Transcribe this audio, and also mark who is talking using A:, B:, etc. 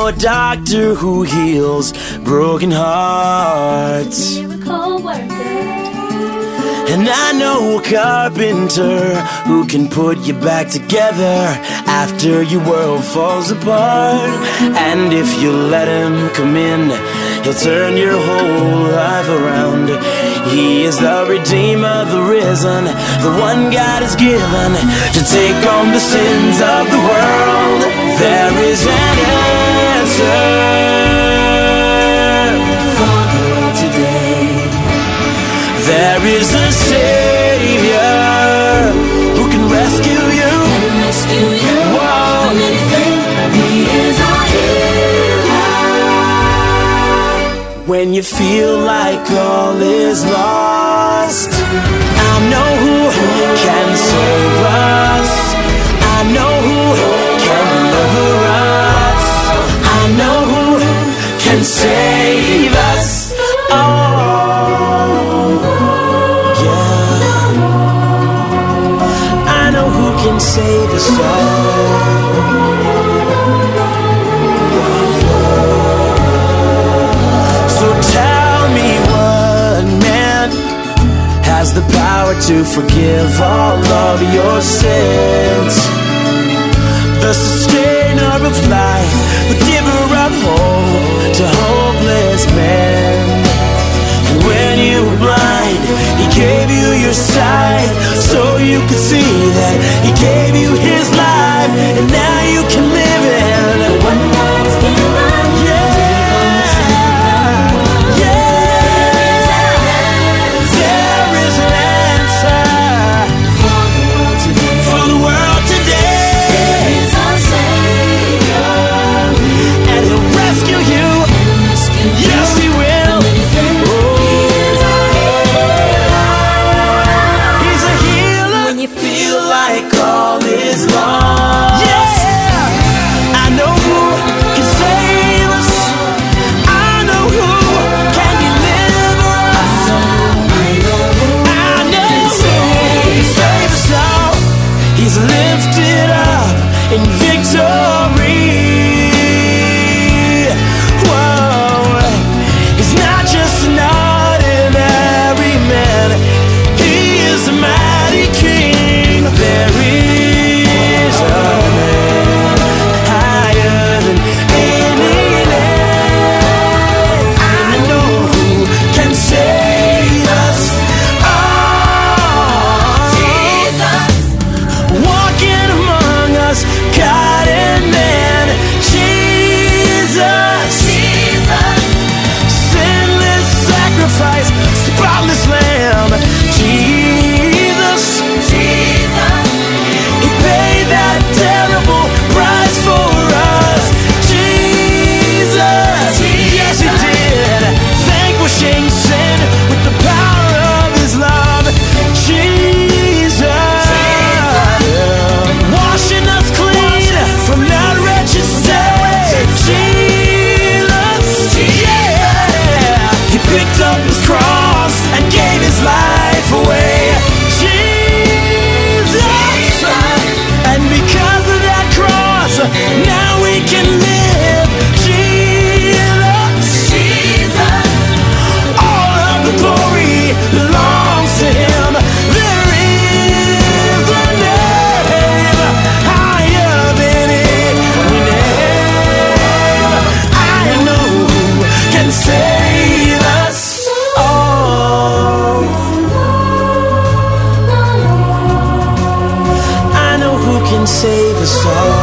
A: know a doctor who heals broken hearts.
B: Miracle worker.
A: And I know a carpenter who can put you back together after your world falls apart. And if you let him come in, he'll turn your whole life around. He is the Redeemer, the risen, the one God has given to take on the sins of the world. There is an answer for the world today. There is a Savior who can rescue you. Whoa.
B: From anything. He is our healer.
A: When you feel like all is lost, I know who can save us. I know who can deliver us. I know who can save us. Can save us all. So tell me what man has the power to forgive all of your sins? The sustainer of life, the giver of hope to hopeless men. And when you were blind, he gave you your sight, so you could see that he gave you his life, and now you can live in
B: one that is given.
A: Yeah, there is an answer for the world today.
B: There is our Savior,
A: and he'll rescue you. Yes, he will. All is lost. Yeah, I know who can save us. I know who can deliver us. I know who can save us all. He's lifted up in victory. Whoa, he's not just an ordinary man. He is a mighty king. There is a man higher than any name. I know who can save us all.
B: Jesus,
A: walking among us, God and man. Jesus, sinless sacrifice, spotless lamb. Jesus, he paid that terrible price for us. Jesus, yes he did, vanquishing sin with the power of his love. Jesus, washing us clean from that wretched state. Jesus, yeah, he picked up his cross and gave his life away. And because of that cross, now we can live. Jesus, all of the glory belongs to him. There is a name higher than any name. I know who can save us all. I know who can save us all.